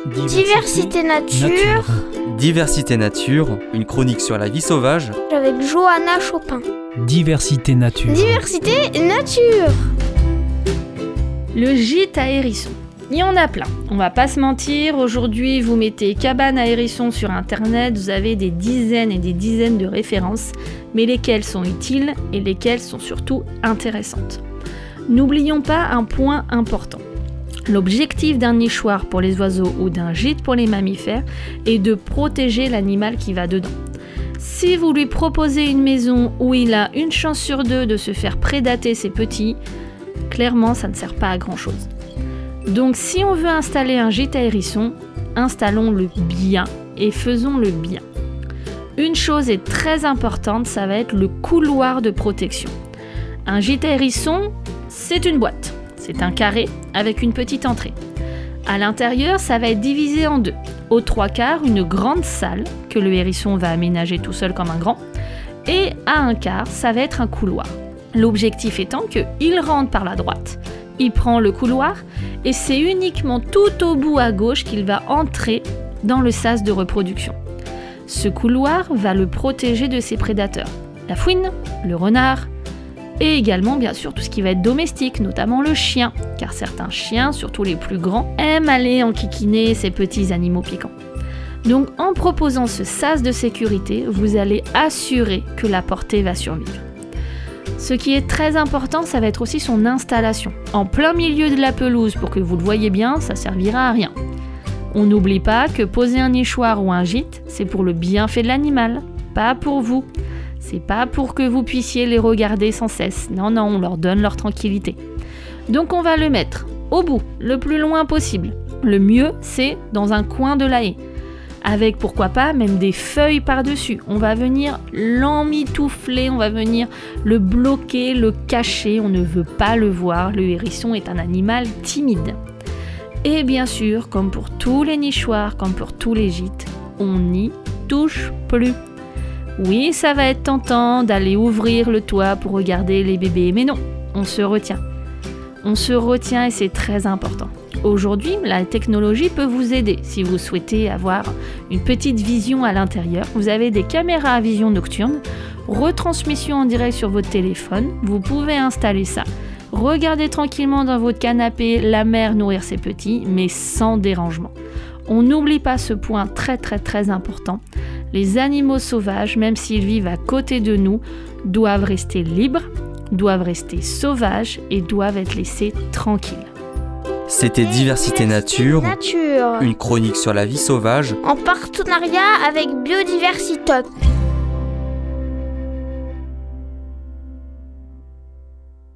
Diversité Nature. Diversité Nature, une chronique sur la vie sauvage. Avec Johanna Chopin. Diversité Nature. Diversité Nature. Le gîte à hérissons. Il y en a plein, on va pas se mentir, aujourd'hui vous mettez cabane à hérissons sur internet, vous avez des dizaines et des dizaines de références, mais lesquelles sont utiles et lesquelles sont surtout intéressantes. N'oublions pas un point important. L'objectif d'un nichoir pour les oiseaux ou d'un gîte pour les mammifères est de protéger l'animal qui va dedans. Si vous lui proposez une maison où il a une chance sur deux de se faire prédater ses petits, clairement ça ne sert pas à grand chose. Donc si on veut installer un gîte à hérissons, installons-le bien et faisons-le bien. Une chose est très importante, ça va être le couloir de protection. Un gîte à hérissons, c'est une boîte. C'est un carré avec une petite entrée. À l'intérieur, ça va être divisé en deux. Aux 3/4, une grande salle que le hérisson va aménager tout seul comme un grand. Et à 1/4, ça va être un couloir. L'objectif étant qu'il rentre par la droite. Il prend le couloir et c'est uniquement tout au bout à gauche qu'il va entrer dans le sas de reproduction. Ce couloir va le protéger de ses prédateurs. La fouine, le renard et également bien sûr tout ce qui va être domestique, notamment le chien, car certains chiens, surtout les plus grands, aiment aller enquiquiner ces petits animaux piquants. Donc en proposant ce sas de sécurité, vous allez assurer que la portée va survivre. Ce qui est très important, ça va être aussi son installation. En plein milieu de la pelouse, pour que vous le voyez bien, ça servira à rien. On n'oublie pas que poser un nichoir ou un gîte, c'est pour le bienfait de l'animal, pas pour vous. C'est pas pour que vous puissiez les regarder sans cesse. Non, on leur donne leur tranquillité. Donc on va le mettre au bout, le plus loin possible. Le mieux, c'est dans un coin de la haie. Avec pourquoi pas même des feuilles par-dessus. On va venir l'emmitoufler, on va venir le bloquer, le cacher, on ne veut pas le voir, le hérisson est un animal timide. Et bien sûr, comme pour tous les nichoirs, comme pour tous les gîtes, on n'y touche plus. Oui, ça va être tentant d'aller ouvrir le toit pour regarder les bébés, mais non, on se retient. On se retient et c'est très important. Aujourd'hui, la technologie peut vous aider. Si vous souhaitez avoir une petite vision à l'intérieur, vous avez des caméras à vision nocturne, retransmission en direct sur votre téléphone, vous pouvez installer ça. Regardez tranquillement dans votre canapé la mère nourrir ses petits, mais sans dérangement. On n'oublie pas ce point très très très important. Les animaux sauvages, même s'ils vivent à côté de nous, doivent rester libres, doivent rester sauvages et doivent être laissés tranquilles. C'était Diversité Nature, Nature. Une chronique sur la vie sauvage En partenariat avec Biodiversitop.